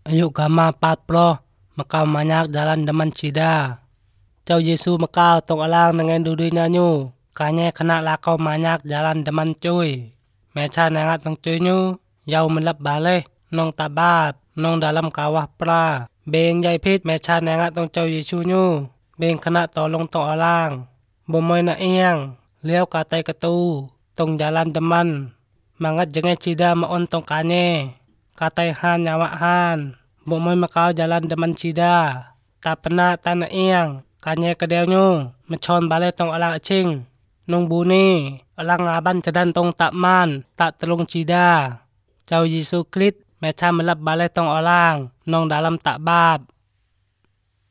Ayuk gama 40 makau manyak jalan deman cida. Cau Yesu makau tong alang dengan dudui nyanyu. Kanye kena lakau manyak jalan deman cuy. Meca nengat tong cuy nyu. Yau melap balik nong tabab nong dalam kawah pra. Beng jai pit meca nengat tong cau Yesu nyu. Beng kena tolong tong alang. Bomoy na iang. Liau katai ketu tong jalan deman. Mangat jenge cida maon tong kanye. Katai han nyawa han. Bomoy makau jalan deman cida. Tak pernah tanah iang. Kanye kedeu nyu. Mechon balik tong alang acing. Nung buni. Alang ngaban cedan tong takman. Tak telung cida. Cau Yesu Krit meca melap balik tong alang. Nong dalam takbab.